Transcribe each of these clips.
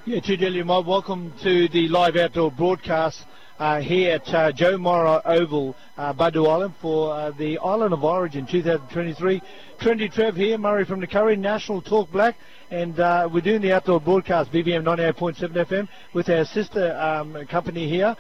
Yeah, Tudeli, welcome to the live outdoor broadcast here at Joe Morra Oval, Badu Island for the Island of Origin 2023. Trendy Trev here, Murray from the Curry, National Talk Black, and we're doing the outdoor broadcast, BBM 98.7 FM, with our sister company here,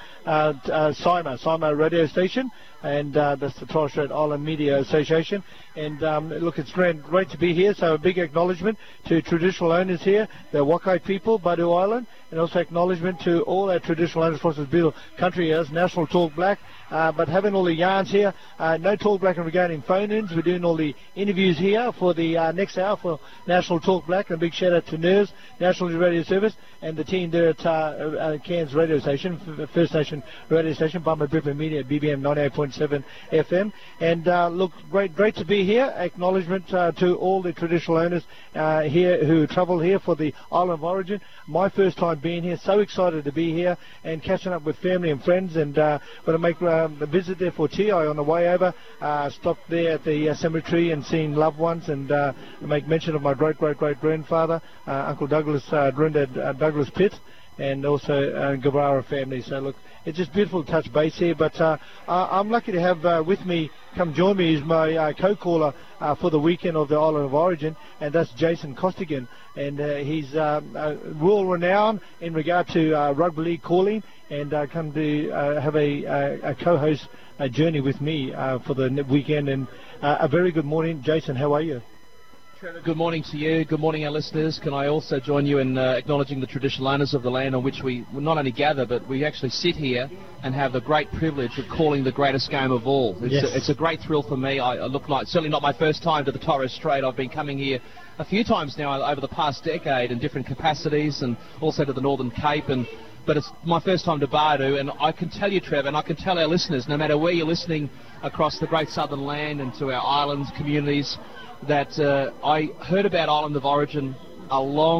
Sima Radio Station, and that's the Torres Strait Island Media Association. And look, it's great to be here, so a big acknowledgement to traditional owners here, the Wakai people, Badu Island, and also acknowledgement to all our traditional owners across this beautiful country as National Talk Black. But having all the yarns here, no Talk Black regarding phone-ins. We're doing all the interviews here for the next hour for National Talk Black. And a big shout out to NERS, National Radio Service, and the team there at Cairns Radio Station, First Nation Radio Station, Bumba Bripper Media, BBM 98.7 FM. And look, great to be here. Acknowledgement to all the traditional owners here who travel here for the Island of Origin. My first time being here, so excited to be here and catching up with family and friends, and going to make a visit there for TI on the way over. Stopped there at the cemetery and seen loved ones, and make mention of my great grandfather, Uncle Douglas, Granddad Douglas Pitt, and also Guevara family. So look, it's just beautiful to touch base here, but I'm lucky to have with me, come join me, is my co-caller for the weekend of the Island of Origin, and that's Jason Costigan, and he's world renowned in regard to rugby league calling, and come to have a co-host journey with me for the weekend. And a very good morning, Jason. How are you? Trevor, good morning to you. Good morning, our listeners. Can I also join you in acknowledging the traditional owners of the land on which we not only gather, but we actually sit here and have the great privilege of calling the greatest game of all. It's a great thrill for me. I look like, certainly not my first time to the Torres Strait. I've been coming here a few times now over the past decade in different capacities, and also to the Northern Cape, but it's my first time to Badu, and I can tell you, Trevor, and I can tell our listeners, no matter where you're listening across the great southern land and to our islands, communities, that I heard about Island of Origin a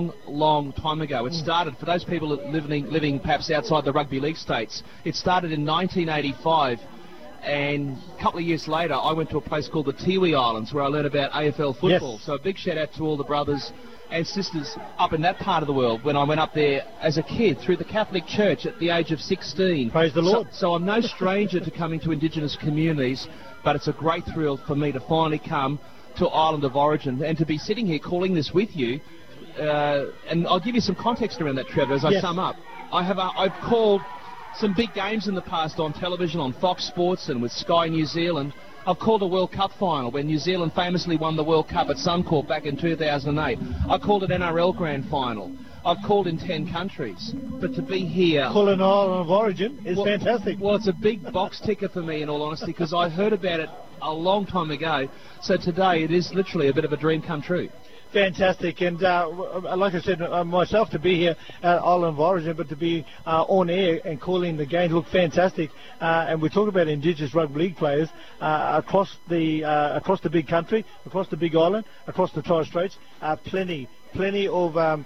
long time ago. It started, for those people living perhaps outside the rugby league states, it started in 1985, and a couple of years later I went to a place called the Tiwi Islands where I learned about AFL football. Yes. So a big shout out to all the brothers and sisters up in that part of the world when I went up there as a kid through the Catholic Church at the age of 16. Praise the Lord. So I'm no stranger to coming to Indigenous communities, but it's a great thrill for me to finally come to Island of Origin and to be sitting here calling this with you. And I'll give you some context around that, Trevor, as I sum up. I've called some big games in the past on television, on Fox Sports and with Sky New Zealand. I've called a World Cup final when New Zealand famously won the World Cup at Suncorp back in 2008. I called an NRL Grand Final. I've called in 10 countries. But to be here... Calling Island of Origin is fantastic. Well, it's a big box ticker for me, in all honesty, because I heard about it a long time ago. So today it is literally a bit of a dream come true. Fantastic, and like I said, myself to be here at Island of Origin, but to be on air and calling the game, look fantastic. And we talk about Indigenous rugby league players across the big country, across the big island, across the Torres Straits. Plenty of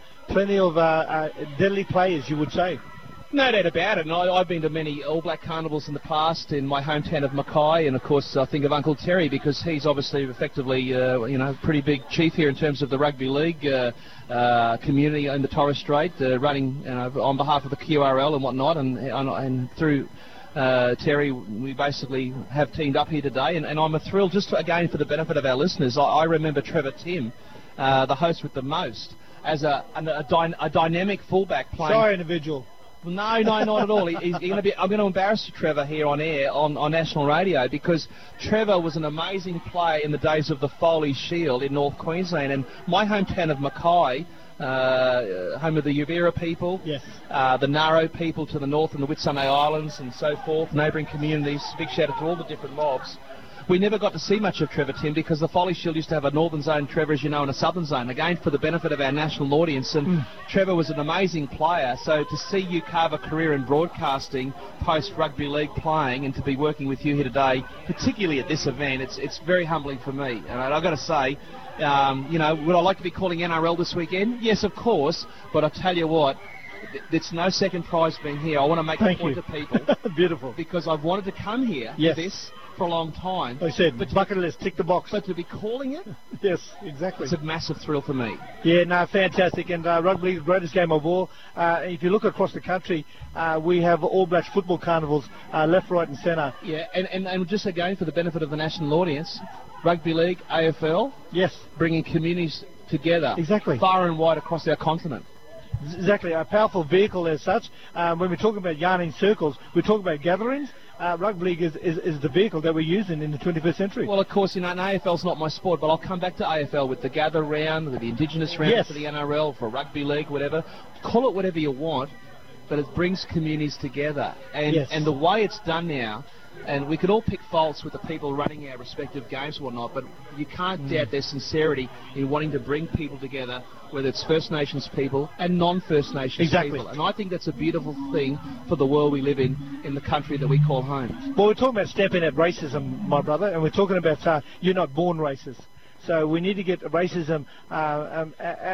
deadly players, you would say. No doubt about it, and I've been to many All Black carnivals in the past in my hometown of Mackay, and of course I think of Uncle Terry because he's obviously effectively pretty big chief here in terms of the rugby league community in the Torres Strait, running on behalf of the QRL and whatnot, and through Terry we basically have teamed up here today, and I'm thrilled just again for the benefit of our listeners. I remember Trevor Tim, the host with the most, as a dynamic fullback playing. Sorry, individual. No, not at all. I'm going to embarrass Trevor here on air on national radio because Trevor was an amazing player in the days of the Foley Shield in North Queensland, and my hometown of Mackay, home of the Yubira people, the Naro people to the north and the Whitsunday Islands and so forth, neighbouring communities. Big shout out to all the different mobs. We never got to see much of Trevor Tim because the Foley Shield used to have a northern zone, Trevor, as you know, and a southern zone, again for the benefit of our national audience. And Trevor was an amazing player, so to see you carve a career in broadcasting post-rugby league playing and to be working with you here today, particularly at this event, it's very humbling for me. And I've got to say, would I like to be calling NRL this weekend? Yes, of course, but I tell you what, it's no second prize being here. I want to make a point to people. Beautiful. Because I've wanted to come here for this. for a long time. Like I said, but bucket list, tick the box. But to be calling it? Yes, exactly. It's a massive thrill for me. Yeah, no, fantastic. And rugby league, the greatest game of all. If you look across the country, we have All Blacks football carnivals left, right and centre. Yeah, and just again for the benefit of the national audience, rugby league, AFL, yes, bringing communities together, exactly, far and wide across our continent. Exactly, a powerful vehicle as such. When we're talking about yarning circles, we're talking about gatherings. Rugby league is the vehicle that we're using in the 21st century. Well, of course, AFL's not my sport, but I'll come back to AFL with the gather round, with the Indigenous round, yes, for the NRL, for rugby league, whatever. Call it whatever you want, but it brings communities together. And, yes, and the way it's done now, and we could all pick faults with the people running our respective games and whatnot, but you can't doubt their sincerity in wanting to bring people together, whether it's First Nations people and non-First Nations exactly, people. And I think that's a beautiful thing for the world we live in the country that we call home. Well, we're talking about stamping out racism, my brother, and we're talking about you're not born racist. So we need to get racism out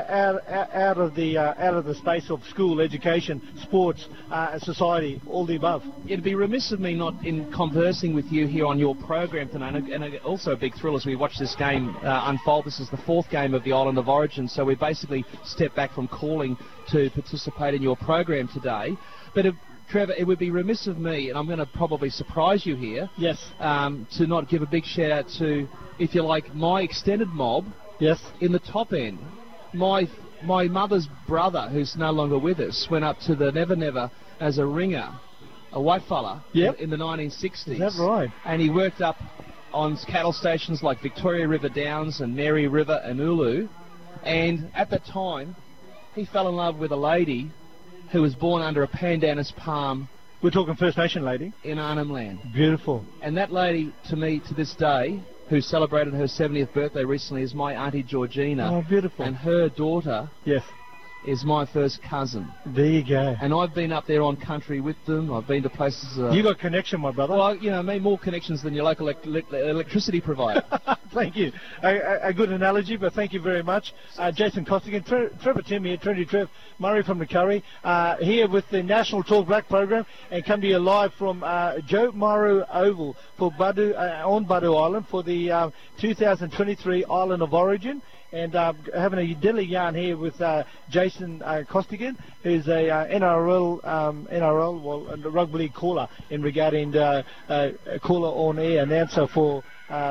of the space of school, education, sports, society, all the above. It'd be remiss of me not in conversing with you here on your program tonight, and also a big thrill as we watch this game unfold. This is the fourth game of the Island of Origin, so we basically stepped back from calling to participate in your program today. But Trevor, it would be remiss of me, and I'm going to probably surprise you here, yes, to not give a big shout out to, if you like, my extended mob. Yes. In the top end. My mother's brother, who's no longer with us, went up to the Never Never as a ringer, a white fella, yep, in the 1960s. Is that right? And he worked up on cattle stations like Victoria River Downs and Mary River and Ulu. And at the time, he fell in love with a lady who was born under a pandanus palm. We're talking First Nation lady? In Arnhem Land. Beautiful. And that lady, to me, to this day, who celebrated her 70th birthday recently, is my Auntie Georgina. Oh, beautiful. And her daughter, yes, is my first cousin. There you go. And I've been up there on country with them. I've been to places... you got connection, my brother. Well, more connections than your local electricity provider. Thank you. A good analogy, but thank you very much. Jason Costigan, Trevor Tim here, Trinity Trev, Murray from the Curry, here with the National Talk Black program, and come to you live from Joe Morrow Oval for on Badu Island for the 2023 Island of Origin. And having a dilly yarn here with Jason Costigan, who's a NRL, rugby league caller regarding caller on air announcer for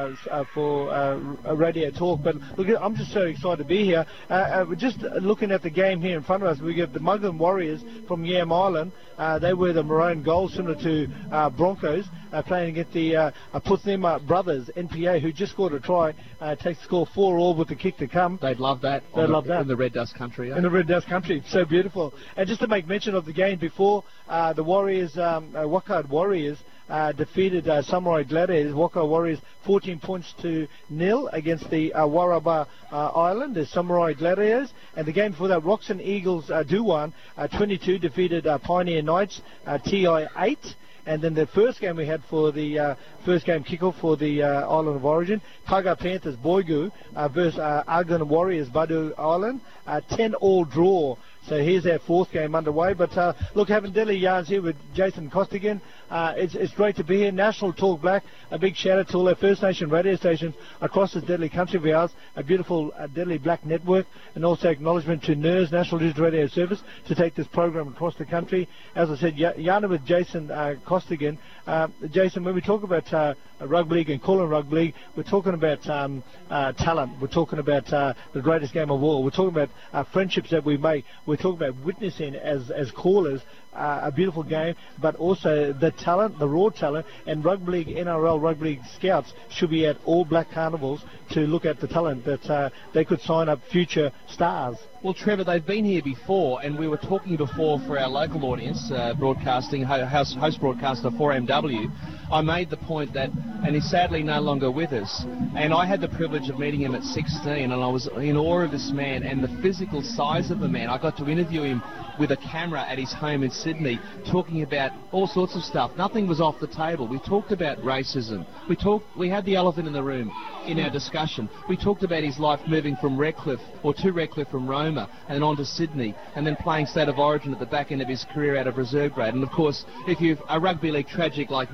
Radio Talk. But look, I'm just so excited to be here. We're just looking at the game here in front of us. We get the Mugham Warriors from Yam Island. They wear the maroon gold, similar to Broncos, playing against the Puthima brothers, NPA, who just scored a try, takes the score 4-4 with the kick to come. They'd love that. They'd love that. In the Red Dust country. Yeah? In the Red Dust country. So beautiful. And just to make mention of the game before, the Warriors, Wakad Warriors, defeated Samurai Gladiators, Waka Warriors 14 points to 0 against the Warraba Island, the Samurai Gladiators. And the game before that, Roxon Eagles Duwan 22 defeated Pioneer Knights TI 8. And then the first game we had for the first game kickoff for the Island of Origin, Kaga Panthers Boigu versus Argon Warriors Badu Island, 10-all draw. So here's our fourth game underway. But look, having Dilly Yarns here with Jason Costigan, it's great to be here. National Talk Black, a big shout out to all our First Nation radio stations across this deadly country of ours, a beautiful Deadly Black network, and also acknowledgement to NERS, National Digital Radio Service, to take this program across the country. As I said, Yarna with Jason Costigan. Jason, when we talk about rugby league and calling rugby league, we're talking about talent. We're talking about the greatest game of all. We're talking about friendships that we make. We're talking about witnessing as callers a beautiful game, but also the talent, the raw talent, and rugby league, NRL rugby league scouts should be at all black carnivals to look at the talent that they could sign up future stars. Well, Trevor, they've been here before, and we were talking before for our local audience, broadcasting, host broadcaster 4MW. I made the point that, and he's sadly no longer with us, and I had the privilege of meeting him at 16, and I was in awe of this man and the physical size of the man. I got to interview him with a camera at his home in Sydney, talking about all sorts of stuff. Nothing was off the table. We talked about racism. We had the elephant in the room in our discussion. We talked about his life moving from Redcliffe, or to Redcliffe from Roma, and then on to Sydney, and then playing State of Origin at the back end of his career out of reserve grade. And of course, if you're a rugby league tragic like me and you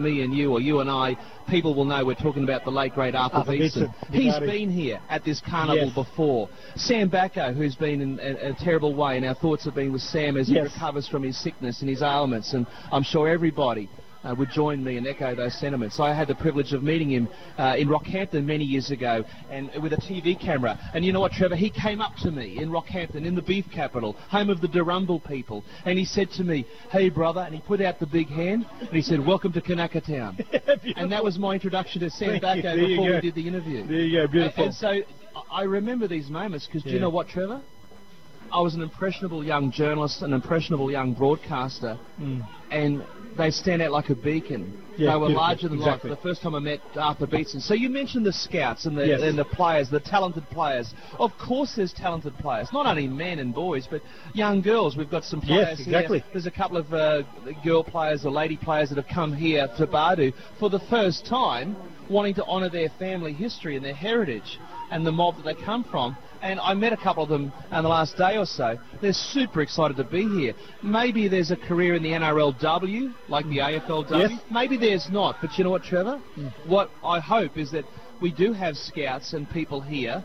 you or you and I, people will know we're talking about the late, great Arthur Beetson. He's been here at this carnival before. Sam Bacco, who's been in a terrible way, and our thoughts have been with Sam as he recovers from his sickness and his ailments, and I'm sure everybody would join me and echo those sentiments. I had the privilege of meeting him in Rockhampton many years ago, and with a TV camera. And you know what, Trevor? He came up to me in Rockhampton, in the beef capital, home of the Durrumbal people, and he said to me, "Hey, brother," and he put out the big hand, and he said, "Welcome to Kanaka Town." And that was my introduction to Sam Bacco before we did the interview. There you go, beautiful. And so I remember these moments because do you know what, Trevor? I was an impressionable young journalist, an impressionable young broadcaster, and they stand out like a beacon. Yeah, they were larger than life. The first time I met Arthur Beetson. So you mentioned the scouts and the players, the talented players. Of course there's talented players, not only men and boys, but young girls. We've got some players here. There's a couple of girl players or lady players that have come here to Badu for the first time, wanting to honour their family history and their heritage and the mob that they come from. And I met a couple of them in the last day or so. They're super excited to be here. Maybe there's a career in the NRLW, like the AFLW. Maybe there's not. But you know what, Trevor? What I hope is that we do have scouts and people here,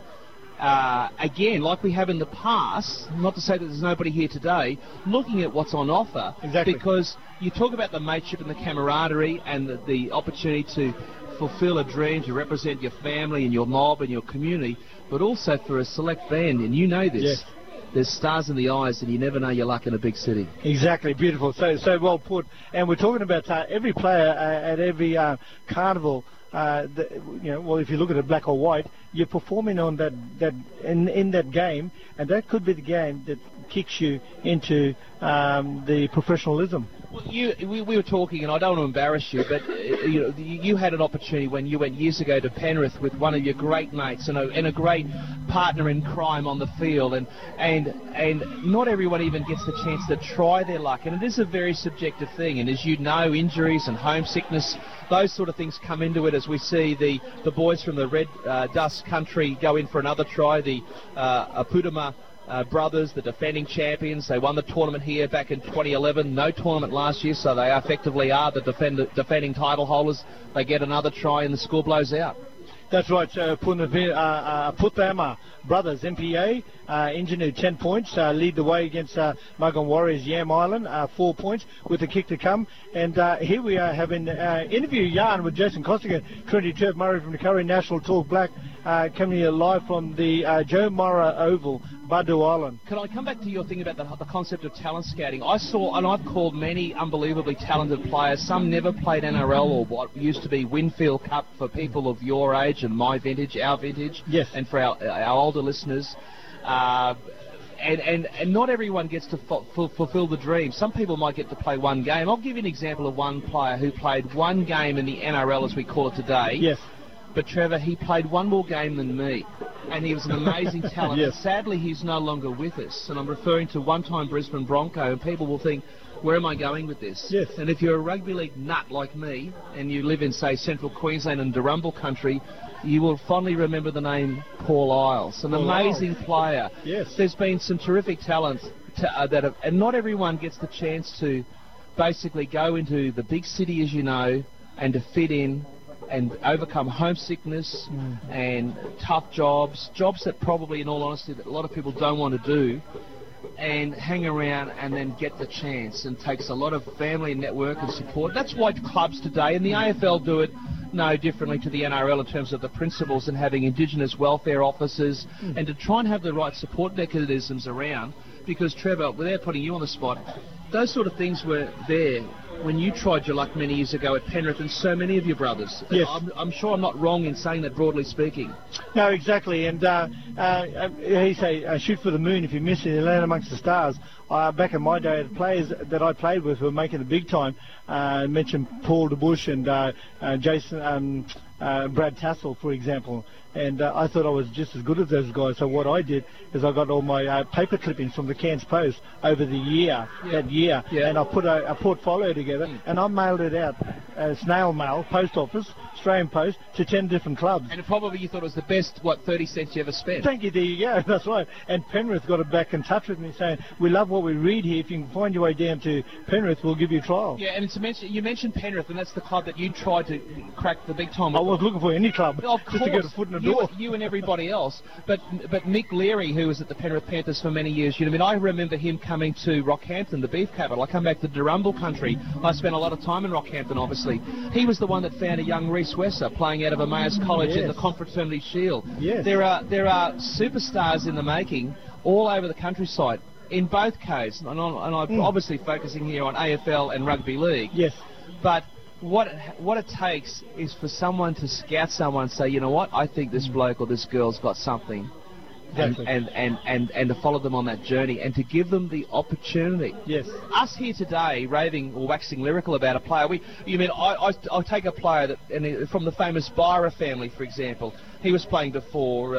again, like we have in the past, not to say that there's nobody here today, looking at what's on offer. Because you talk about the mateship and the camaraderie and the opportunity to fulfill a dream, to represent your family and your mob and your community, but also for a select band, and you know this, there's stars in the eyes and you never know your luck in a big city. Exactly, beautiful, so well put. And we're talking about every player at every carnival, well, if you look at it black or white, you're performing on that in that game, and that could be the game that kicks you into the professionalism. Well, we were talking, and I don't want to embarrass you, but you had an opportunity when you went years ago to Penrith with one of your great mates and a great partner in crime on the field, and not everyone even gets the chance to try their luck, and it is a very subjective thing. And as you know, injuries and homesickness, those sort of things come into it. As we see the boys from the Red Dust country go in for another try, the Apudama brothers, the defending champions. They won the tournament here back in 2011. No tournament last year, so they effectively are the defending title holders. They get another try and the score blows out. That's right. Putama brothers, MPA, Ingenuity 10 points, lead the way against Mugun Warriors Yam Island, 4 points with the kick to come. And here we are having interview yarn with Jason Costigan, Trinity Trev Murray from the Curry National Talk Black, coming here live from the Joe Morra Oval, Badu Island. Can I come back to your thing about the concept of talent scouting? I saw, and I've called many unbelievably talented players. Some never played NRL or what used to be Winfield Cup for people of your age and my vintage, our vintage, and for our older listeners. And not everyone gets to fulfill the dream. Some people might get to play one game. I'll give you an example of one player who played one game in the NRL, as we call it today. Yes. But Trevor, he played one more game than me, and he was an amazing talent. Sadly, he's no longer with us, and I'm referring to one-time Brisbane Bronco, and people will think, where am I going with this? And if you're a rugby league nut like me, and you live in, say, central Queensland and Durrumbal country, you will fondly remember the name Paul Isles, an amazing player. There's been some terrific talent and not everyone gets the chance to basically go into the big city, as you know, and to fit in and overcome homesickness and tough jobs that probably, in all honesty, that a lot of people don't want to do, and hang around and then get the chance. And takes a lot of family network and support. That's why clubs today, and the AFL do it no differently to the NRL in terms of the principles and having Indigenous welfare officers and to try and have the right support mechanisms around. Because, Trevor, without putting you on the spot, those sort of things were there when you tried your luck many years ago at Penrith, and so many of your brothers. I'm sure I'm not wrong in saying that, broadly speaking. No, exactly. And he say, shoot for the moon. If you miss it, you land amongst the stars. Back in my day, the players that I played with were making it big time. I mentioned Paul DeBush and Jason, Brad Tassel, for example. and I thought I was just as good as those guys. So what I did is I got all my paper clippings from the Cairns Post over the year, that year, and I put a portfolio together, and I mailed it out, snail mail, post office, Australian Post, to 10 different clubs. And probably you thought it was the best, 30 cents you ever spent? Thank you, there you go, that's right. And Penrith got back in touch with me saying, we love what we read here. If you can find your way down to Penrith, we'll give you a trial. Yeah, and you mentioned Penrith, and that's the club that you tried to crack the big time. I was looking for any club, of just course, to get a foot in the door. You and everybody else. But Mick Leary, who was at the Penrith Panthers for many years, I remember him coming to Rockhampton, the beef capital. I come back to Durumble country. I spent a lot of time in Rockhampton, obviously. He was the one that found a young Reece Wesser playing out of Emmaus College in the Confraternity Shield. Yes. There are superstars in the making all over the countryside in both codes, and I'm obviously focusing here on AFL and rugby league. Yes. But what it takes is for someone to scout someone and say, you know what, I think this bloke or this girl's got something. Exactly. And to follow them on that journey and to give them the opportunity. Yes. Us here today raving or waxing lyrical about a player. I'll take a player from the famous Byra family, for example. He was playing before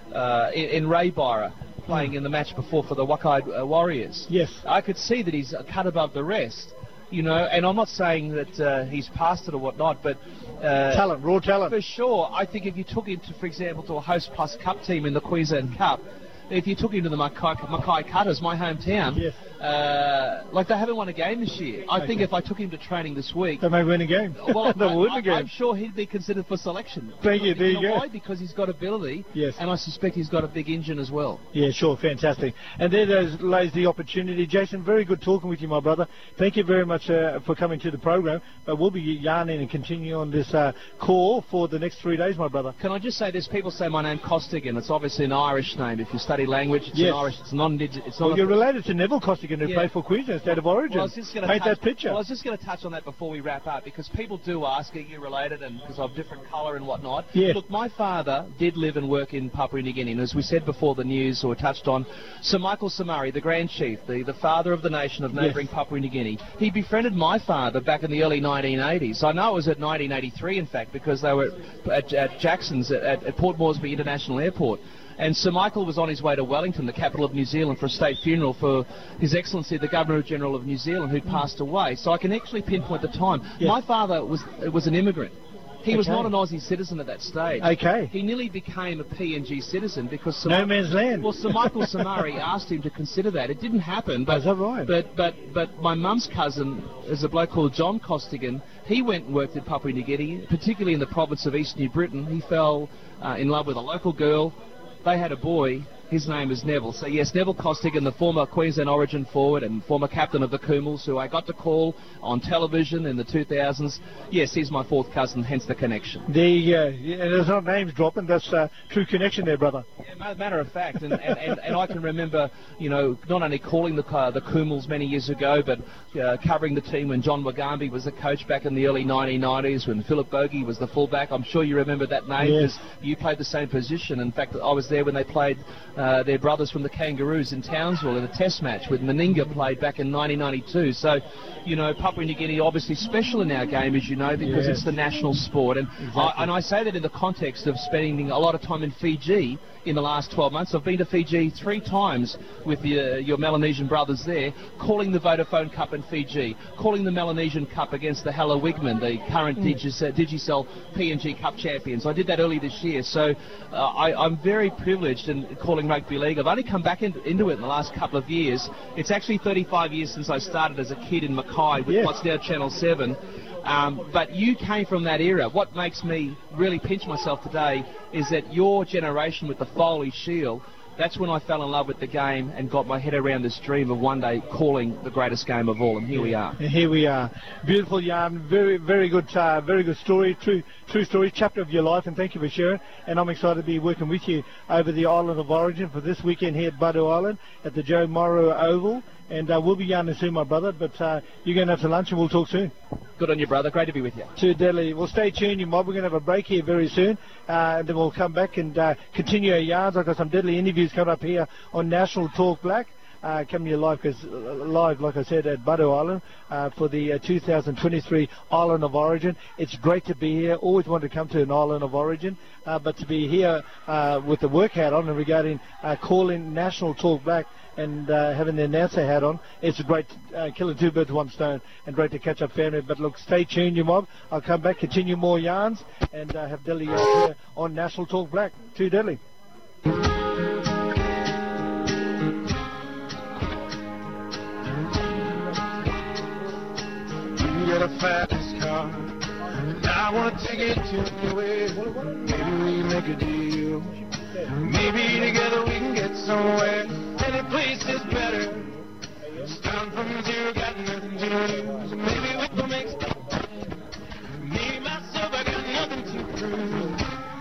in Ray Byra, playing in the match before for the Wakai Warriors. Yes. I could see that he's a cut above the rest. And I'm not saying that he's past it or whatnot, but talent, raw talent. For sure. I think if you took him to, for example, to a Host Plus Cup team in the Queensland Cup, if you took him to the Mackay Cutters, my hometown, yes. They haven't won a game this year. I think if I took him to training this week, they may win a game. Well, they will win a game. I'm sure he'd be considered for selection. Thank you. There you go. Why? Because he's got ability. Yes. And I suspect he's got a big engine as well. Yeah, sure, fantastic. And there lays the opportunity. Jason, very good talking with you, my brother. Thank you very much for coming to the program. We'll be yarning and continue on this call for the next 3 days, my brother. Can I just say this? People say my name Costigan. It's obviously an Irish name. If you study language, it's an Irish. It's non-digit. It's not. Well, you're related to Neville Costigan, who played for Queensland State of Origin. Well, paint that picture. Well, I was just going to touch on that before we wrap up, because people do ask, are you related, and because of different colour and whatnot. Yeah. Look, my father did live and work in Papua New Guinea, and as we said before the news, or touched on, Sir Michael Somare, the Grand Chief, the father of the nation of neighbouring Papua New Guinea, he befriended my father back in the early 1980s. I know it was at 1983, in fact, because they were at Jackson's at Port Moresby International Airport. And Sir Michael was on his way to Wellington, the capital of New Zealand, for a state funeral for His Excellency the Governor-General of New Zealand, who'd passed away. So I can actually pinpoint the time. Yes. My father was an immigrant. He was not an Aussie citizen at that stage. Okay. He nearly became a PNG citizen because no man's land. Well, Sir Michael Somare asked him to consider that. It didn't happen. But, is that right? But my mum's cousin is a bloke called John Costigan. He went and worked in Papua New Guinea, particularly in the province of East New Britain. He fell in love with a local girl. They had a boy. His name is Neville. So, yes, Neville Costigan, the former Queensland Origin forward and former captain of the Kumals, who I got to call on television in the 2000s. Yes, he's my fourth cousin, hence the connection. There you go. And there's not names dropping. That's true connection there, brother. Yeah, matter of fact. And I can remember, not only calling the Kumals many years ago, but covering the team when John Wagambi was the coach back in the early 1990s, when Philip Bogey was the fullback. I'm sure you remember that name because you played the same position. In fact, I was there when they played their brothers from the Kangaroos in Townsville in a test match with Meninga played back in 1992. So, Papua New Guinea obviously special in our game, as you know, because it's the national sport. And, I say that in the context of spending a lot of time in Fiji in the last 12 months. I've been to Fiji 3 times with your Melanesian brothers there, calling the Vodafone Cup in Fiji, calling the Melanesian Cup against the Hella Wigman, the current Digicel PNG Cup champions. I did that early this year, so I'm very privileged in calling rugby league. I've only come back into it in the last couple of years. It's actually 35 years since I started as a kid in Mackay with what's now Channel 7. But you came from that era. What makes me really pinch myself today is that your generation with the Foley Shield, that's when I fell in love with the game and got my head around this dream of one day calling the greatest game of all, and here we are. And here we are. Beautiful yarn, very, very good story, true story, chapter of your life, and thank you for sharing. And I'm excited to be working with you over the Island of Origin for this weekend here at Budu Island at the Joe Morrow Oval. And we'll be yarning soon, my brother, but you're going to have some lunch and we'll talk soon. Good on you, brother. Great to be with you. Too deadly. Well, stay tuned, you mob. We're going to have a break here very soon. And then we'll come back and continue our yarns. I've got some deadly interviews coming up here on National Talk Black. coming to you live, like I said, at Badu Island for the 2023 Island of Origin. It's great to be here. Always wanted to come to an Island of Origin, but to be here with the work hat on and regarding calling National Talk Black and having the announcer hat on, it's a great killing two birds with one stone, and great to catch up family. But look, stay tuned, you mob. I'll come back, continue more yarns, and have Delhi here on National Talk Black. To Delhi. You got a fast car, and I want to take it to anywhere. Maybe we can make a deal. Maybe together we can get somewhere. Any place is better. Starting from zero, got nothing to lose. Maybe we can make stuff. Me, myself, I got nothing to prove.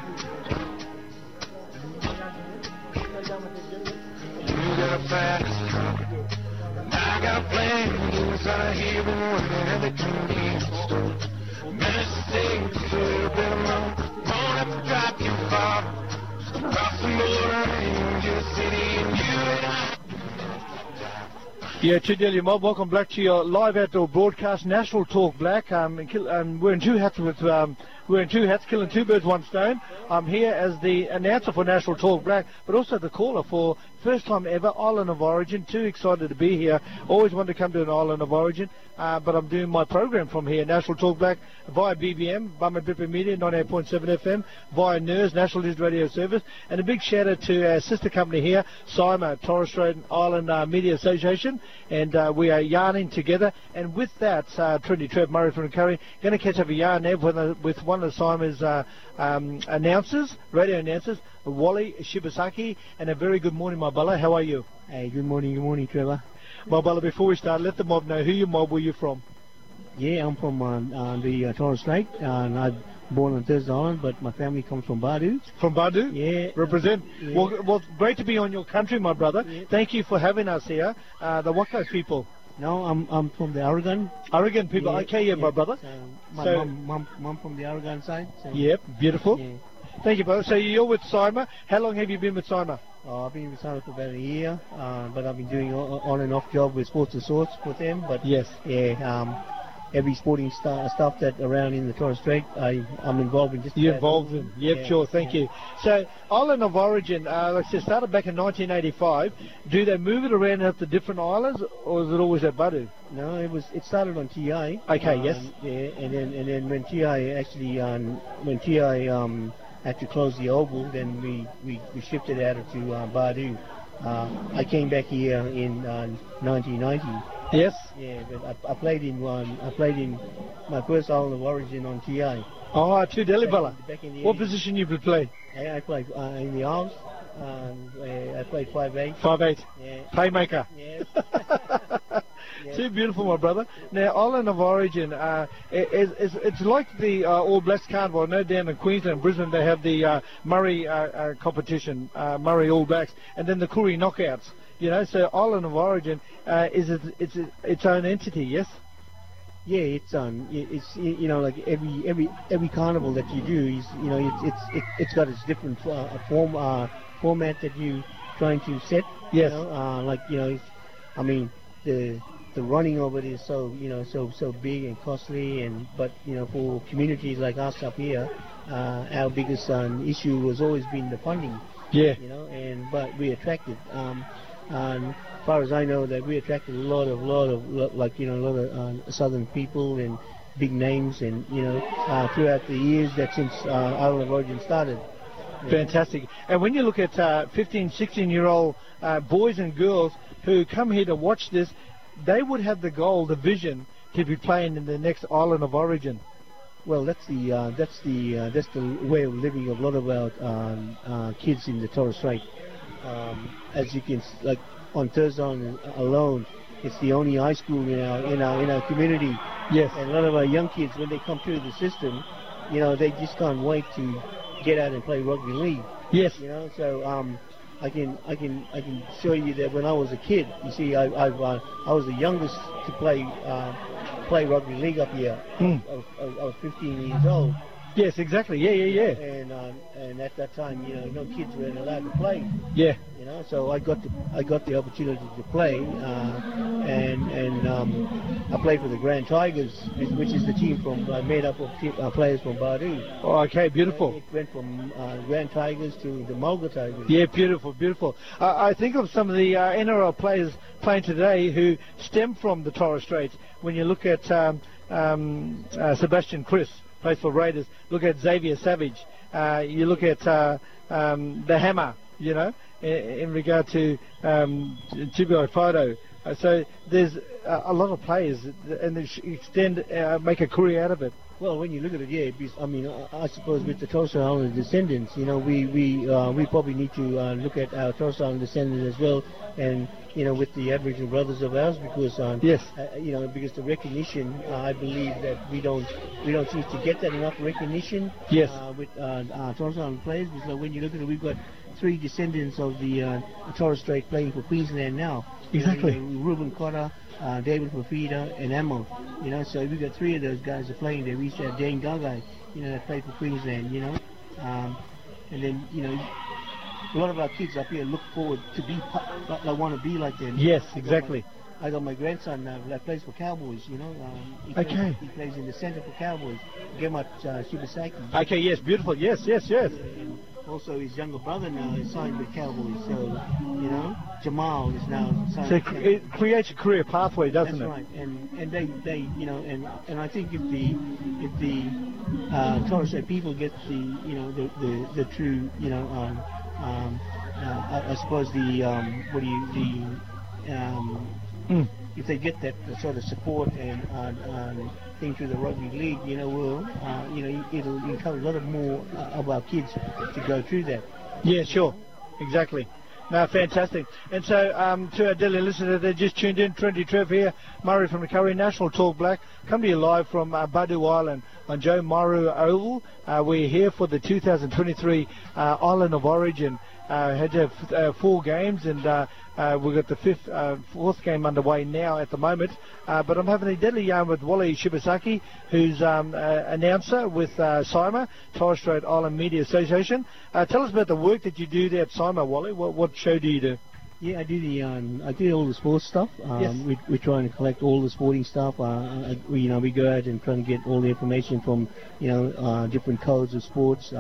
You got a fast car, and I got a plan. Inside here, been working at the convenience store. Managed to stay just a little bit alone. Won't have to drive too far. Cross the border in your city, and you and I. Yeah, Chideli Mob, welcome back to your live outdoor broadcast, National Talk Black. We're in two hats killing two birds, one stone. I'm here as the announcer for National Talk Black, but also the caller for first time ever Island of Origin. Too excited to be here. Always wanted to come to an Island of Origin, but I'm doing my program from here, National Talk Black, via BBM, Bama Bipper Media, 98.7 FM, via NERS, National News Radio Service, and a big shout out to our sister company here, SIMA, Torres Strait Island Media Association, and we are yarning together. And with that, Trinity Trev Murray from Curry, going to catch up a yarn now with one of SIMA's announcers, radio announcers, Wally Shibasaki, and a very good morning, my Bella. How are you? Hey, good morning, Trevor. My Bella, before we start, let the mob know who your mob, where you from. Yeah, I'm from the Torres Strait, and I'm born on Thursday Island, but my family comes from Badu. From Badu? Yeah. Represent. Yeah. Well, great to be on your country, my brother. Yeah. Thank you for having us here. The Waka people. No, I'm from the Aragon. Aragon people. Okay, yeah, my brother. My So- mom from the Aragon side. So, Yep, beautiful. Yeah. Thank you, brother. So you're with SIMA. How long have you been with SIMA? I've been with Sana for about a year, but I've been doing on and off job with Sports and Sorts with them. But Yes. yeah, every sporting stuff that around in the Torres Strait, I'm involved in. Just You're about all involved of in. them. Yep, Yeah, sure. Thank yeah. you. So Island of Origin, like I said, started back in 1985. Do they move it around at the different islands, or is it always at Badu? No, it started on TI. Okay, yes. Yeah, and then when TI actually had to close the Oval, then we shifted out to Badu. I came back here in 1990. Yes. Yeah, but I played in my first Island of Origin on TI. Oh, to Delhi Bella. Back in the What 80s. position you would play? I played in the arms. I played 5'8". 5'8". Yeah. Playmaker. Yeah. Yeah. Too beautiful, my brother. Now, Island of Origin, it's like the All Blacks Carnival. I know down in Queensland, Brisbane, they have the Murray competition, Murray All Blacks, and then the Koori Knockouts. You know, so Island of Origin is its own entity, yes? Yeah, it's like every carnival that you do is it's got its different format that you trying to set. Yes. The running of it is so big and costly, but for communities like us up here, our biggest issue has always been the funding. Yeah. But we attracted. And as far as I know, that we attracted a lot of southern people and big names, and throughout the years that since Island of Origin started. Fantastic. And when you look at 15, 16-year-old boys and girls who come here to watch this, they would have the goal, the vision, to be playing in the next Island of Origin. Well, that's the way of living of a lot of our kids in the Torres Strait. As you can, like on Thursday alone, it's the only high school in our community. Yes. And a lot of our young kids, when they come through the system, they just can't wait to get out and play rugby league. Yes. So I can show you that when I was a kid, you see, I was the youngest to play rugby league up here. I was 15 years old. Yes, exactly. Yeah. And at that time, no kids were allowed to play. Yeah. So I got the opportunity to play, and I played for the Grand Tigers, which is the team made up of players from Badu. Oh, okay, beautiful. It went from Grand Tigers to the Mulga Tigers. Yeah, beautiful. I think of some of the NRL players playing today who stem from the Torres Straits. When you look at Sebastian Chris, plays for Raiders. Look at Xavier Savage. You look at the Hammer, in regard to Tibio Fido. So there's a lot of players, and they make a career out of it. Well, when you look at it, yeah, because, I suppose with the Torres Strait Islander descendants, we probably need to look at our Torres Strait Islander descendants as well, and with the Aboriginal brothers of ours, because yes, because the recognition, I believe that we don't seem to get that enough recognition. Yes. With our Torres Strait Islander players, because when you look at it, we've got 3 descendants of the Torres Strait playing for Queensland now. Exactly. Ruben Cotter, David Fafita, and Amel. So we've got 3 of those guys are playing there. We used to have Dane Gagai, that played for Queensland. And then a lot of our kids up here look forward to they want to be like them. Yes, exactly. I got my grandson that plays for Cowboys. He plays in the centre for Cowboys. Gemat Shibasaki. Okay, yes, beautiful. Yes. And also his younger brother now is signed with Cowboys. So Jamal is now signed. So it creates a career pathway, doesn't it? That's right. And they and I think if the Torres Strait people get the true I suppose if they get that sort of support and thing through the rugby league, it'll encourage a lot of more of our kids to go through that. Yeah, sure, exactly. No, fantastic. And so to our daily listeners that just tuned in, Trendy Trev here, Murray from the Curry National Talk Black, come to you live from Badu Island on Joe Maru Oval. We're here for the 2023 Island of Origin. Had to have 4 games, and we've got the 4th game underway now at the moment. But I'm having a deadly yarn with Wally Shibasaki, who's announcer with CIMA, Torres Strait Island Media Association. Tell us about the work that you do there at CIMA, Wally. What show do you do? Yeah, I do all the sports stuff. Yes. We're trying to collect all the sporting stuff. We go out and try to get all the information from different codes of sports.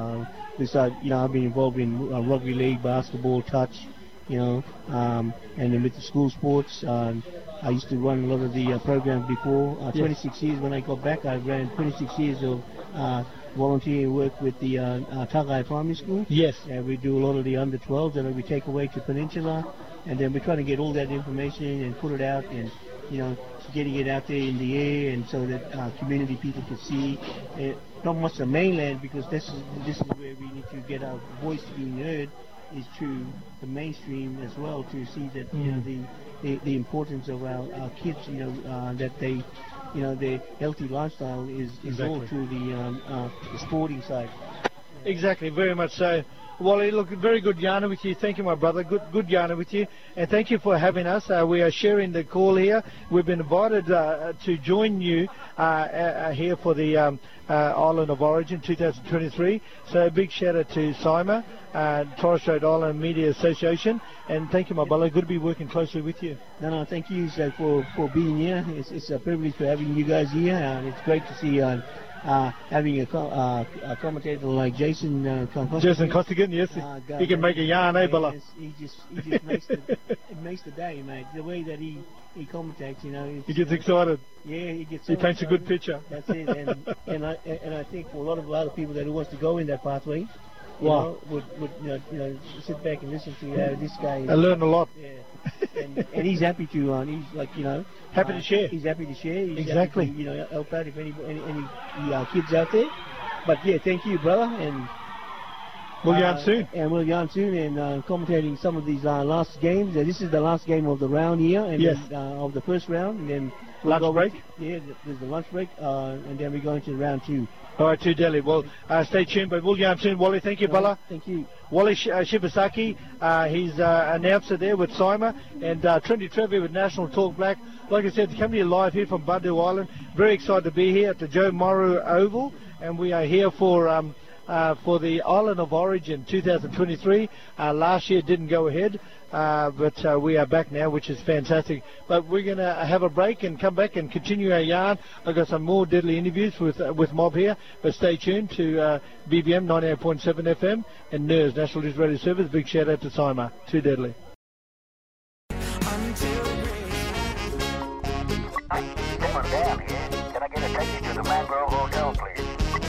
I've been involved in rugby league, basketball, touch, and then with the school sports. I used to run a lot of the programs before. 26 years when I got back, I ran 26 years of volunteer work with the Tagai Primary School. Yes. We do a lot of the under 12s that we take away to Peninsula, and then we're trying to get all that information and put it out, and getting it out there in the air, and so that community people can see. Not much the mainland, because this is where we need to get our voice being heard, is to the mainstream as well, to see that the importance of our kids, that they, their healthy lifestyle is exactly. all through the sporting side. Exactly, very much so. Wally, look, very good yarning with you. Thank you, my brother. Good yarning with you. And thank you for having us. We are sharing the call here. We've been invited to join you here for the Island of Origin 2023. So a big shout out to CIMA, Torres Strait Island Media Association. And thank you, my brother. Good to be working closely with you. No, thank you for being here. It's a privilege for having you guys here. It's great to see having a commentator like Jason Costigan, yes. He can make a yarn, Bella? Yes, he just makes the day, mate. The way that he commentates, he gets excited. Yeah, he gets. He paints a good picture. That's it, and I think for a lot of other people that wants to go in that pathway, would sit back and listen to this guy. I learn a lot. Yeah, and he's happy to. He's like happy to share. He's happy to share. He's exactly. Happy to, help out if any kids out there. But yeah, thank you, brother, and we'll yarn soon. And we'll yarn soon, and commentating some of these last games. This is the last game of the round here, and yes. then, of the first round, and then lunch break. There's the lunch break, and then we go into round 2. All right, to Delhi. Well, stay tuned, but we'll yarn soon. Wally, thank you, Bella. Thank you. Wally Shibasaki, he's announcer there with CIMA, and Trendy Trevor with National Talk Black. Like I said, coming to you live here from Badu Island. Very excited to be here at the Joe Maru Oval, and we are here for the Island of Origin 2023. Last year didn't go ahead, but we are back now, which is fantastic. But we're going to have a break and come back and continue our yarn. I've got some more deadly interviews with Mob here, but stay tuned to BBM 98.7 FM and NERS, National News Radio Service. Big shout out to Sima. Too deadly. Hi, Simon Dam here. Can I get a taxi to the Mangrove Hotel, please?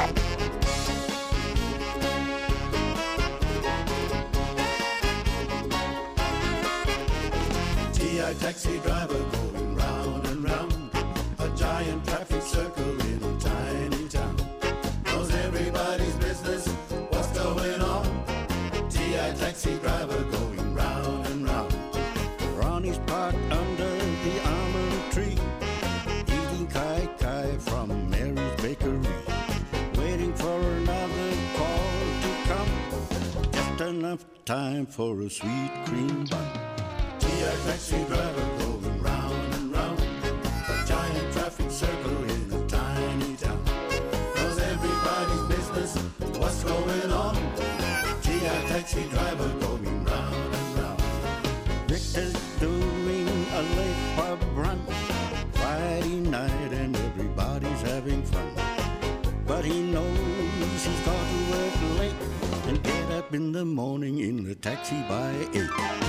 TI taxi driver going round and round, a giant traffic circle in a tiny town. Knows everybody's business, what's going on? TI taxi driver going round and round. Ronnie's parked under the almond tree, eating kai-kai from Mary's Bakery, waiting for another call to come, just enough time for a sweet cream bun. TI taxi driver going round and round, a giant traffic circle in a tiny town. Knows everybody's business, what's going on? TI taxi driver going round and round. Victor's doing a late pub run, Friday night and everybody's having fun. But he knows he's got to work late and get up in the morning in the taxi by 8.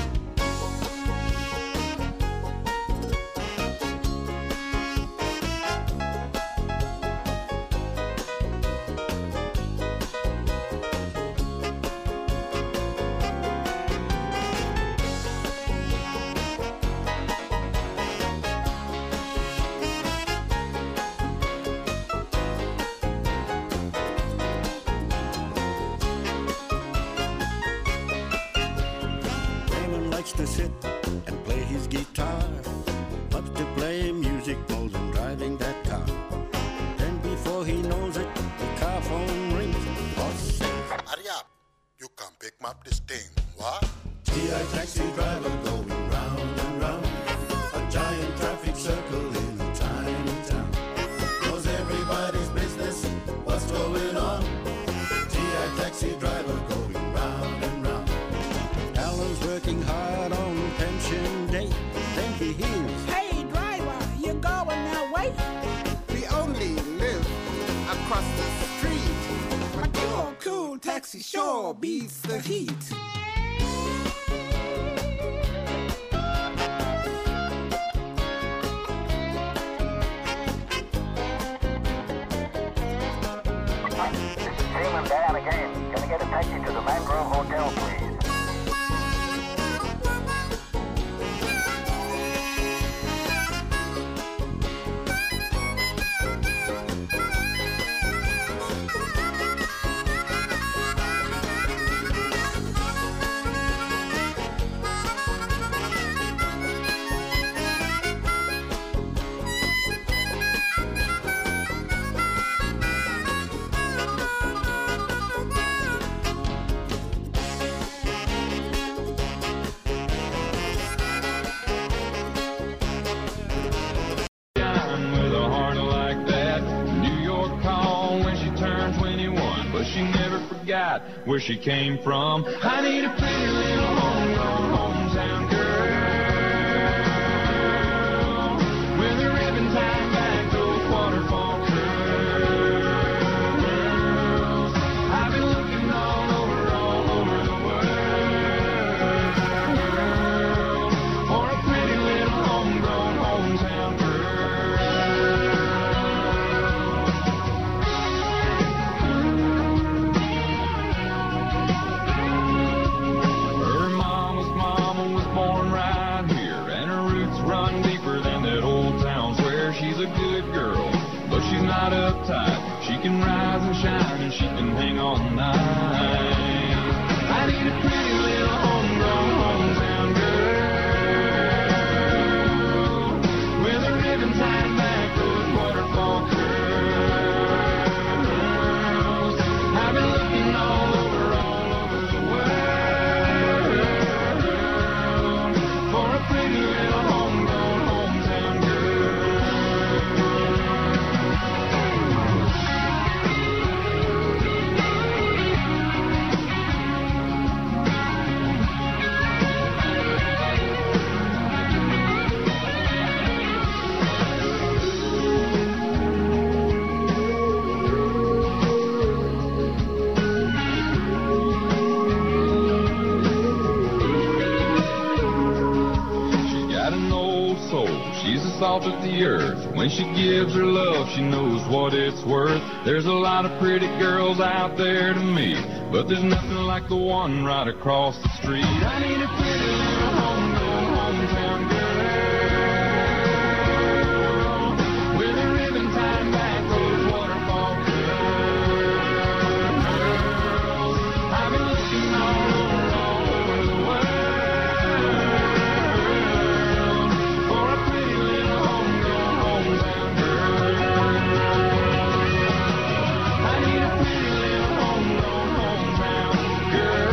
To sit and play his guitar, loves to play music more than driving that car. Then before he knows it, the car phone rings. Boss says, hurry up, you come pick me up this thing, what? TI taxi driver going round and round, a giant traffic circle in a tiny town. Knows everybody's business, what's going on? TI taxi driver going round and round. Alan's working hard on pension day, then he hears, hey driver, you going that way? We only live across the street, but your cool taxi sure beats the heat. Hi, this is Simon Dam again. Can I get a taxi to the Mangrove Hotel, please? Where she came from. I need a pretty little homegrown hometown girl with a ribbon tied back, those waterfall curls. I've been looking all over the world for a pretty little homegrown hometown girl. Not uptight, she can rise and shine, and she can hang all night. I need a pretty little homegrown hometown girl with a ribbon tied back, those waterfall curls. I've been looking all over the world for a pretty little homegrown hometown girl. She's the salt of the earth. When she gives her love, she knows what it's worth. There's a lot of pretty girls out there to meet, but there's nothing like the one right across the street. I need a pretty little hometown girl with a ribbon tied back those waterfall curls. I've been looking all over the world for a pretty little hometown girl. I need a pretty little hometown girl.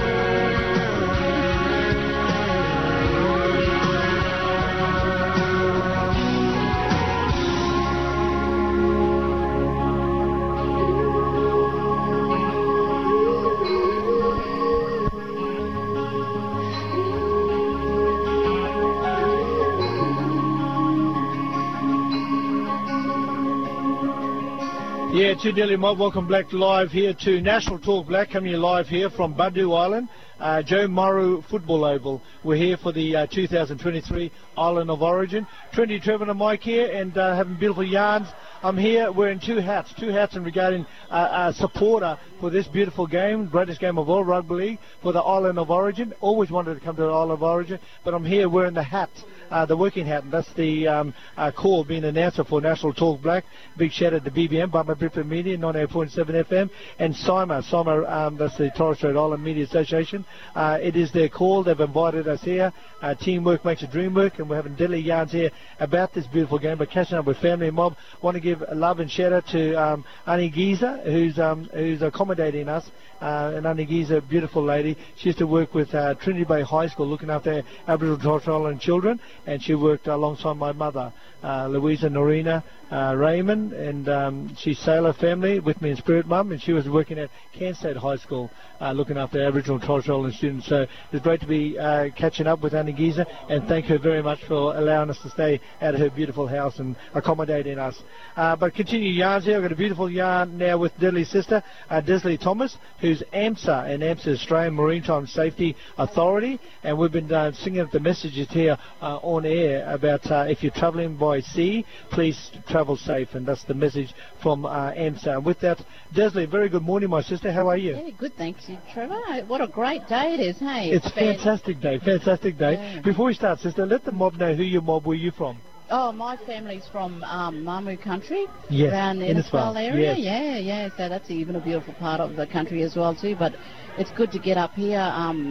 Yeah, to Delhi Mob, welcome back live here to National Talk Black, coming live here from Badu Island, Joe Morrow Football Oval. We're here for the 2023 Island of Origin. Trendy Trevor and Mike here, and having beautiful yarns. I'm here wearing two hats and regarding a supporter for this beautiful game, greatest game of all, rugby league, for the Island of Origin. Always wanted to come to the Island of Origin, but I'm here wearing the hat. The working hat, and that's the call being announcer for National Talk Black. Big shout out to BBM, Bama Brisbane Media, 98.7 FM, and SIMA, that's the Torres Strait Island Media Association. It is their call. They've invited us here. Teamwork makes a dream work, and we're having deadly yarns here about this beautiful game, but catching up with family and mob. Want to give a love and shout out to Annie Giza, who's accommodating us. And Annie Giza, a beautiful lady. She used to work with Trinity Bay High School, looking after Aboriginal and Torres Strait Island children, and she worked alongside my mother, Louisa Norina Raymond, and she's Sailor family with me in Spirit Mum, and she was working at Cairns State High School looking after Aboriginal and Torres Strait Island students. So it's great to be catching up with Annie Giza, and thank her very much for allowing us to stay at her beautiful house and accommodating us. But continue yarns here. I've got a beautiful yarn now with Deadly's sister, Desley Thomas, who's AMSA, and AMSA is Australian Maritime Safety Authority, and we've been singing up the messages here on air about if you're travelling by sea, please travel safe, and that's the message from AMSA. And with that, Desley, very good morning, my sister. How are you? Yeah, good, thanks you, Trevor. What a great day it is, hey? It's a fantastic day. Yeah. Before we start, sister, let the mob know who your mob were you from. Oh, my family's from Mamu country, yes, around the Innisfail area. Yes. Yeah. So that's even a beautiful part of the country as well too. But it's good to get up here,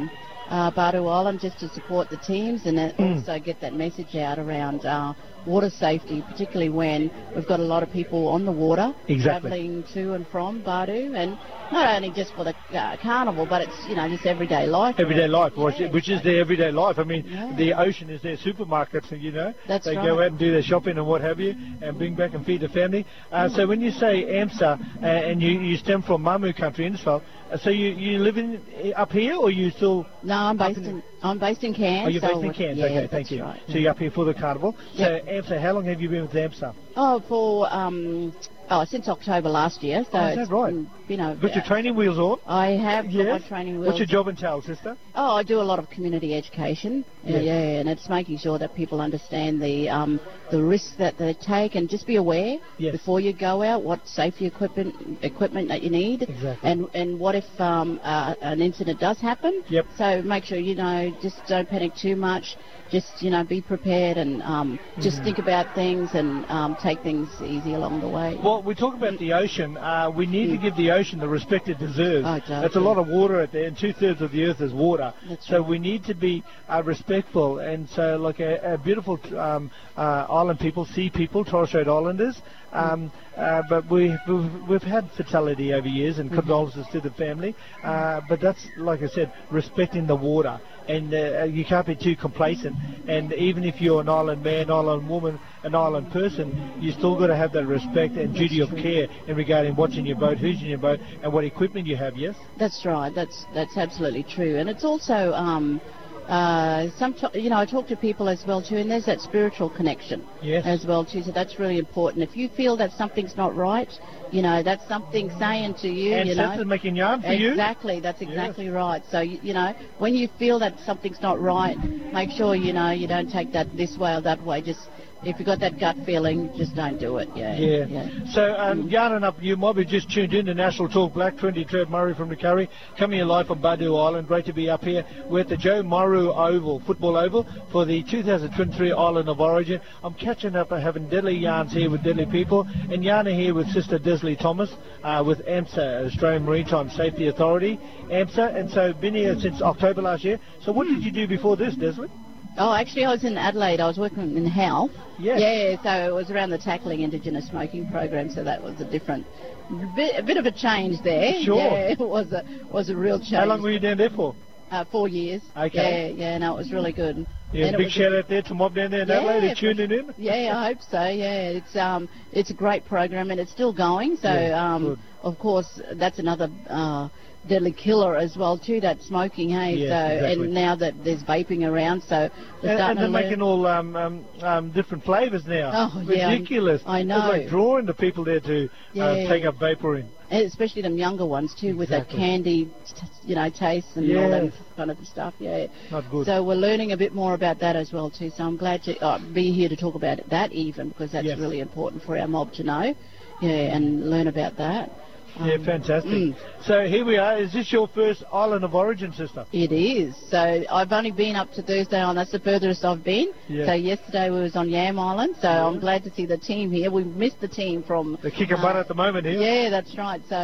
Badu Island, just to support the teams and also get that message out around water safety, particularly when we've got a lot of people on the water travelling to and from Badu, and not only just for the carnival, but it's just everyday life. Everyday life, which is their everyday life. I mean, the ocean is their supermarkets, and That's they right. go out and do their shopping and what have you, and bring back and feed the family. So when you say AMSA and you stem from Mamu country, Innisfail, so you live up here, or you still? No, I'm based in Cairns. Oh, you're based in Cairns. Okay, thank you. Right. So you're up here for the carnival. So AMSA, how long have you been with AMSA? Oh, for since October last year. So is that right? Got your training wheels on? I have got my training wheels. What's your job entail, sister? Oh, I do a lot of community education. And it's making sure that people understand the risks that they take, and just be aware before you go out what safety equipment that you need. Exactly. And what if an incident does happen? Yep. So make sure just don't panic too much. Just be prepared, and just think about things, and take things easy along the way. Well, we talk about the ocean. We need to give the ocean the respect it deserves. That's a lot of water out there, and 2/3 of the earth is water. So we need to be respectful. And so, like a beautiful island people, sea people, Torres Strait Islanders. But we've had fatality over years, and condolences to the family. But that's, like I said, respecting the water. And you can't be too complacent. And even if you're an island man, island woman, an island person, you still got to have that respect and duty of care in regarding what's in your boat, who's in your boat, and what equipment you have. Yes. That's right. That's absolutely true. And it's also I talk to people as well too, and there's that spiritual connection as well too. So that's really important. If you feel that something's not right, that's something saying to you. Ancestors making yarn for you. Exactly. That's exactly right. So when you feel that something's not right, make sure you don't take that this way or that way. Just if you've got that gut feeling, just don't do it. Yeah. So, yarning up, you might be just tuned in to National Talk Black. 20 Trev Murray from the Curry, coming here live from Badu Island. Great to be up here. We're at the Joe Morrow Oval, football oval, for the 2023 Island of Origin. I'm catching up and having deadly yarns here with deadly people, and yarning here with Sister Desley Thomas with AMSA, Australian Maritime Safety Authority, AMSA, and so been here since October last year. So what did you do before this, Desley? Oh, actually, I was in Adelaide. I was working in health. Yes. Yeah, so it was around the Tackling Indigenous Smoking program, so that was a bit of a change there. Sure. Yeah, it was a real change. How long were you down there for? 4 years. Okay. Yeah, no, it was really good. Yeah, and big shout out there to Mob down there in Adelaide. They're tuning in. Yeah, I hope so. Yeah, it's a great program and it's still going. So, of course, that's another deadly killer as well too. That smoking, hey. Yes, so exactly. and now that there's vaping around, so we're starting and they're to making all different flavours now. Oh, yeah, ridiculous! I know. It's like drawing the people there to take up vapouring. And especially them younger ones too, with that candy, taste and all that kind of stuff. Yeah, not good. So we're learning a bit more about that as well too. So I'm glad to be here to talk about that even, because that's really important for our mob to know. Yeah, and learn about that. Yeah, fantastic. So here we are. Is this your first Island of Origin, sister? It is. So I've only been up to Thursday Island. That's the furthest I've been. Yeah. So yesterday we was on Yam Island. So I'm glad to see the team here. We've missed the team from... They're kicking butt at the moment here. Yeah, that's right. So,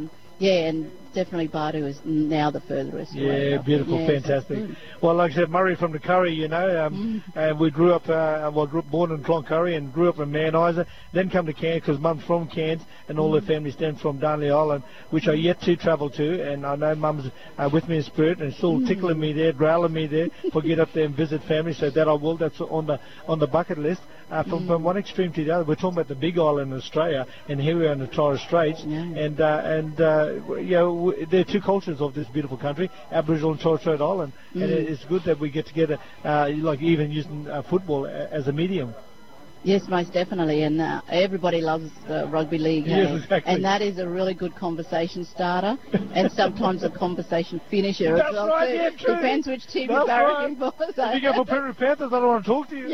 and definitely Badu is now the furthest. Yeah, beautiful, fantastic. Well, like I said, Murray from the Curry, and we grew up, born in Cloncurry and grew up in Mount Isa, then come to Cairns because Mum's from Cairns and all her family stems from Darnley Island, which I yet to travel to, and I know Mum's with me in spirit and still tickling me there, growling me there for get up there and visit family, so that I will. That's on the bucket list. From one extreme to the other, we're talking about the big island in Australia, and here we are in the Torres Straits, and there are two cultures of this beautiful country, Aboriginal and Torres Strait Island, and it's good that we get together, like even using football as a medium. Yes, most definitely, and everybody loves rugby league, yes, exactly. And that is a really good conversation starter, and sometimes a conversation finisher. That's well right, yeah, true. Depends which team you're barracking for. So. If you go for Penrith Panthers, I don't want to talk to you.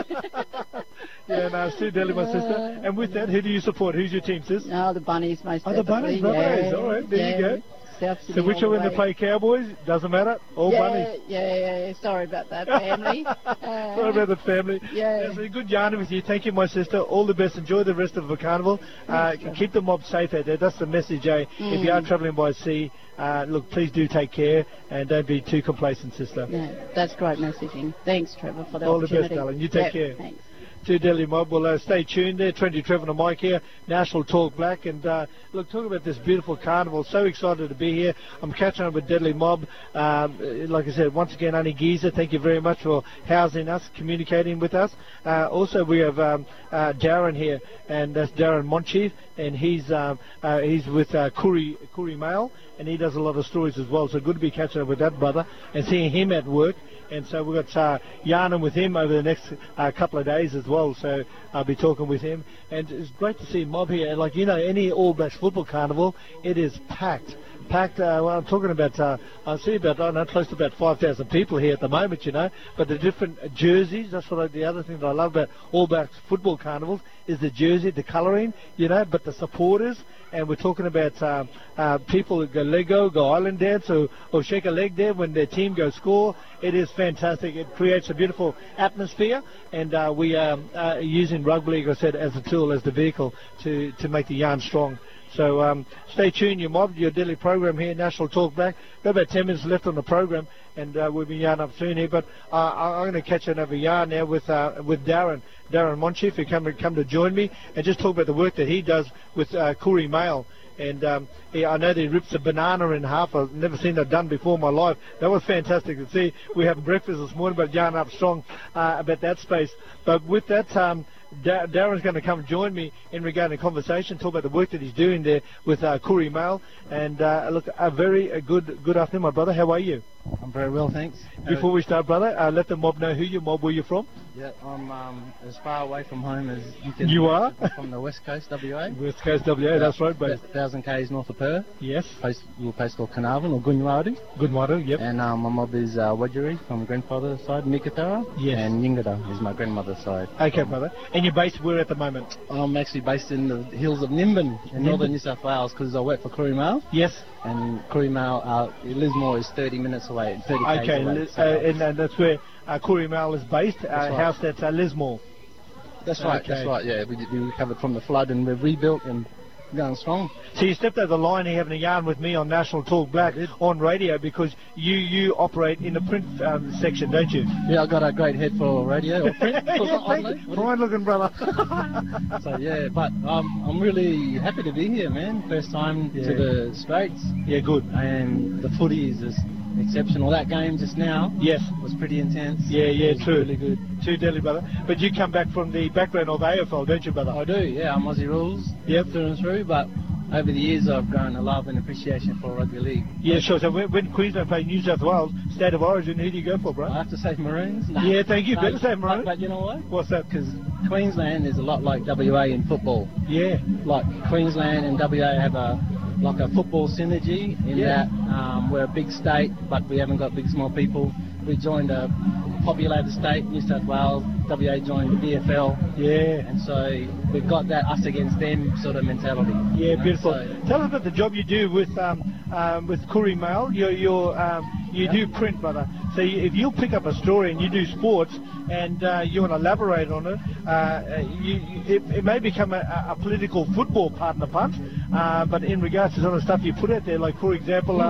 Yeah. No, it's too deadly, my sister. And with that, who do you support? Who's your team, sis? Oh, the Bunnies, most definitely. The Bunnies, brothers. All right, there you go. So which are when they play Cowboys? Doesn't matter. All Bunnies. Yeah. Sorry about that, family. Sorry about the family. Yeah. It's a good yarn with you. Thank you, my sister. All the best. Enjoy the rest of the carnival. Keep the mob safe out there. That's the message, eh? If you are travelling by sea, look, please do take care and don't be too complacent, sister. Yeah, that's great messaging. Thanks, Trevor, for the all opportunity. All the best, darling. You take care. Thanks. To Deadly Mob. Well, stay tuned there. 20 Trevor and Mike here, National Talk Black. And look, talk about this beautiful carnival. So excited to be here. I'm catching up with Deadly Mob. Like I said, once again, Annie Giza, thank you very much for housing us, communicating with us. Also, we have Darren here, and that's Darren Monchief, and he's with Koori Mail, and he does a lot of stories as well. So good to be catching up with that brother and seeing him at work. And so we've got yarning with him over the next couple of days as well. So I'll be talking with him. And it's great to see Mob here. And like, any All Blacks football carnival, it is packed. Well, I'm talking about, I see about, close to about 5,000 people here at the moment, but the different jerseys, that's what the other thing that I love about All Blacks football carnivals is the jersey, the colouring, but the supporters, and we're talking about people that go Lego, go island dance, or shake a leg there when their team goes score. It is fantastic. It creates a beautiful atmosphere, and we are using rugby league, I said, as a tool, as the vehicle to make the yarn strong. So stay tuned, your mob, your daily program here, National Talk Black. Got about 10 minutes left on the program, and we'll be yarn up soon here. But I'm going to catch another yarn now with Darren Monchief, who come to join me and just talk about the work that he does with Koori Mail. And I know that he rips a banana in half. I've never seen that done before in my life. That was fantastic to see. We had breakfast this morning, but yarn up strong about that space. But with that, Darren's going to come join me in regard to conversation, talk about the work that he's doing there with Koori Mail. And look, a very good afternoon, my brother. How are you? I'm very well, thanks. Before we start, brother, let the mob know who your mob, where you're from. Yeah, I'm as far away from home as you can. You are? I'm from the West Coast, WA. West Coast, WA, that's right, bro. 1,000 k's north of Perth. Yes. Little place called Carnarvon or Gunwaru. Gunwaru, yep. And my mob is Wajiri from grandfather's side, Mikatara. Yes. And Yingada is my grandmother's side. Okay, brother. And you're based where at the moment? I'm actually based in the hills of Nimbin in northern New South Wales because I work for Koori Mail. Yes. And Koori Mail, Lismore is 30 minutes away, 30 k's okay, away. And that's where Koori Mail is based, right. house that's Lismore. That's right, Okay. that's right, yeah. We recovered from the flood and we've rebuilt and going strong. So you stepped over the line here having a yarn with me on National Talk Black on radio because you operate in the print section, don't you? Yeah, I've got a great head for radio or print. Fine looking brother. So yeah, but I'm really happy to be here, man. First time to the Straits. Yeah, good. And the footy is just exceptional. That game just now was pretty intense. Yeah, true. Really good. Too deadly, brother. But you come back from the background of AFL, don't you, brother? I do, yeah. I'm Aussie rules through and through, but over the years I've grown a love and appreciation for rugby league. Yeah, sure. So when Queensland play New South Wales, State of Origin, who do you go for, bro? I have to say Maroons. No. Yeah, thank you. Better say Maroons. But you know what? What's that? Because Queensland is a lot like WA in football. Yeah. Like Queensland and WA have a football synergy in that we're a big state, but we haven't got big small people. We joined a populated state, New South Wales. WA joined the VFL. Yeah. And so we've got that us against them sort of mentality. Yeah, beautiful. So, tell us about the job you do with Koori Mail. You do print, brother. So if you pick up a story and you do sports and you want to elaborate on it, it may become a political football partner punt, but in regards to some of the stuff you put out there, like for example,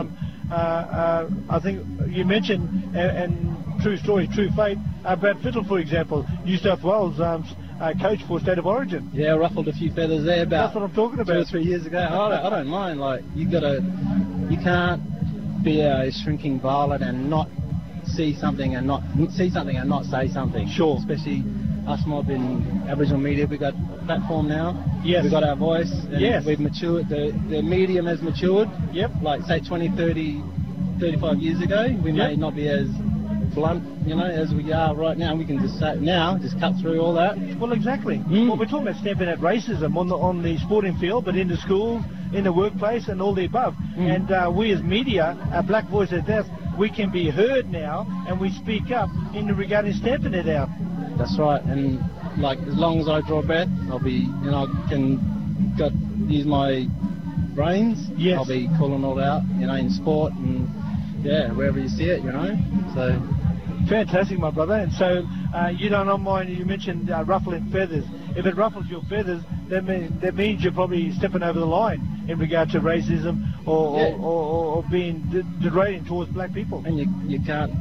I think you mentioned, and true story, true fate, Brad Fiddle, for example, New South Wales coach for State of Origin. Yeah, ruffled a few feathers there about that's what I'm talking about. 2 or 3 years ago. I don't mind. Like you can't be a shrinking violet and not see something and not say something. Sure. Especially us mob in Aboriginal media, we've got a platform now. Yes. We've got our voice. And yes. We've matured. The medium has matured. Yep. Like say 20, 30, 35 years ago, we may not be as blunt, as we are right now. We can just cut through all that. Well, exactly. Well, we're talking about stamping out racism on the sporting field, but in the schools, in the workplace, and all the above. And we as media, a black voice at that, we can be heard now, and we speak up in regarding stamping it out. That's right. And like as long as I draw breath, I'll be, I can use my brains. Yes. I'll be calling all out, in sport and wherever you see it, So. Fantastic, my brother. And so you don't mind, you mentioned ruffling feathers. If it ruffles your feathers, that means you're probably stepping over the line in regard to racism or being degrading towards black people. And you can't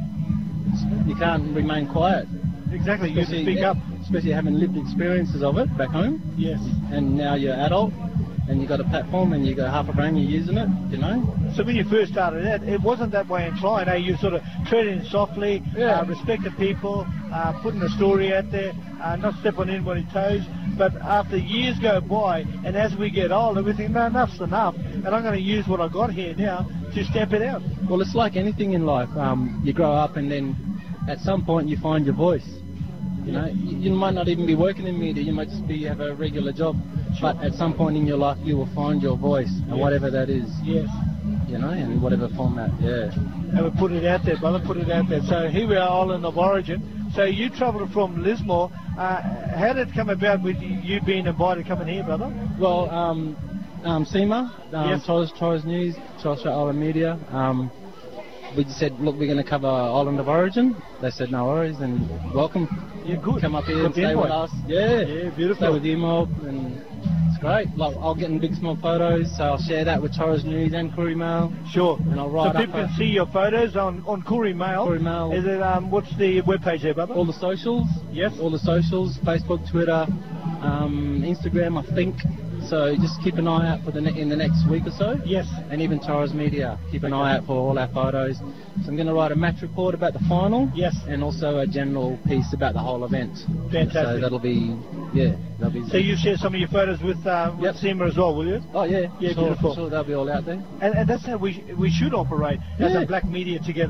remain quiet. Exactly, you have to speak up. Especially having lived experiences of it back home. Yes. And now you're adult. And you got a platform and you got half a brain, you're using it, So when you first started out, it wasn't that way inclined, eh? You sort of treading softly, respecting people, putting a story out there, not step on anybody's toes. But after years go by, and as we get older, we think, no, enough's enough, and I'm going to use what I got here now to step it out. Well, it's like anything in life. You grow up and then at some point you find your voice. You might not even be working in media, you might just have a regular job. But at some point in your life, you will find your voice, and whatever that is. Yes. In whatever format, And we put it out there, brother, put it out there. So here we are, Island of Origin. So you travelled from Lismore. How did it come about with you being invited coming here, brother? Well, SEMA, Torres News, Torres Strait Island Media. We just said, look, we're going to cover Island of Origin. They said, no worries, and welcome. Yeah, good. Come up here and stay with us. Yeah, beautiful. Stay with you, mob, and it's great. Like, I'll get in big, small photos, so I'll share that with Torres News and Koori Mail. Sure. And I'll write so people can see your photos on Koori Mail. Koori Mail. Is it, what's the webpage there, brother? All the socials. Yes. All the socials, Facebook, Twitter, Instagram, I think. So just keep an eye out for in the next week or so. Yes. And even Torres Media, keep an eye out for all our photos. So I'm going to write a match report about the final. Yes. And also a general piece about the whole event. Fantastic. So that'll be. So you share some of your photos with SEMA as well, will you? Oh yeah. Yeah, sure, beautiful. Sure, they'll be all out there. And that's how we should operate as a black media together.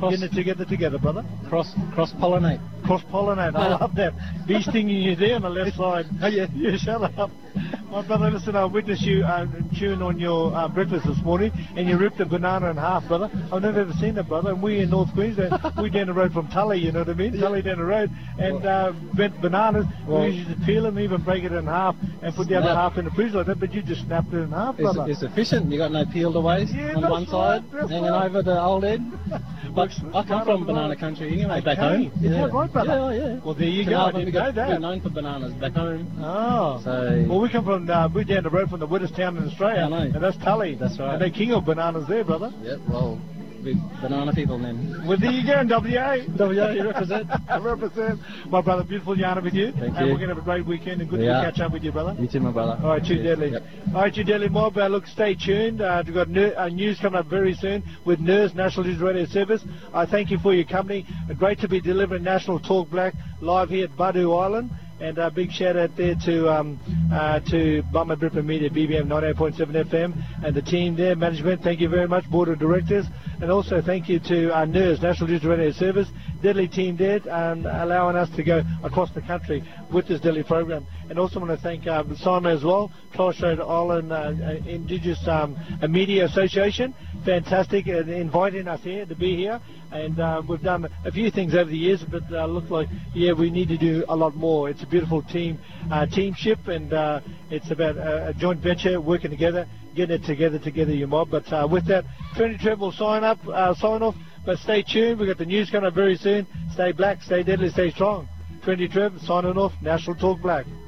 Getting it together, brother. Cross-pollinate. Cross-pollinate. I love that. Bee stinging you there on the left side. Oh, yeah. You shut up. My brother, listen, I witnessed you chewing on your breakfast this morning, and you ripped a banana in half, brother. I've never ever seen that, brother. And we in North Queensland, we down the road from Tully, you know what I mean? Tully down the road, and bananas, we used to peel them, even break it in half, and put the other half in the freezer like that, but you just snapped it in half, brother. It's efficient. You got no peeled away on one side, hanging over the old end. But I come from banana country anyway, back home. Is that right, brother? Yeah. Well, there you go. I didn't know that. We're known for bananas back home. Oh. So, well, we come from, we're down the road from the wettest town in Australia. I know. And that's Tully. That's right. And they're king of bananas there, brother. Yep, well, big banana people then. Well, there you go, WA. WA, you represent. I represent. My brother, beautiful yarn with you. Thank and you. we're going to have a great weekend and good to catch up with you, brother. You too, my brother. All right, Chew Deadly. Yep. All right, Chew Deadly Mob, look, stay tuned. We've got news coming up very soon with NERS, National News Radio Service. I thank you for your company. Great to be delivering National Talk Black live here at Badu Island. And a big shout out there to Bummer Dripper Media, BBM 98.7 FM, and the team there, management. Thank you very much, board of directors, and also thank you to NERS, National News Radio Service, deadly team there, allowing us to go across the country with this deadly program. And also want to thank Simon as well, Torres Strait Island Indigenous Media Association, fantastic, inviting us here to be here. And we've done a few things over the years, but look like, we need to do a lot more. It's a beautiful teamship, and it's about a joint venture, working together, getting it together, you mob. But with that, Trinity Trev will sign off, but stay tuned. We've got the news coming up very soon. Stay black, stay deadly, stay strong. Trinity Trev signing off, National Talk Black.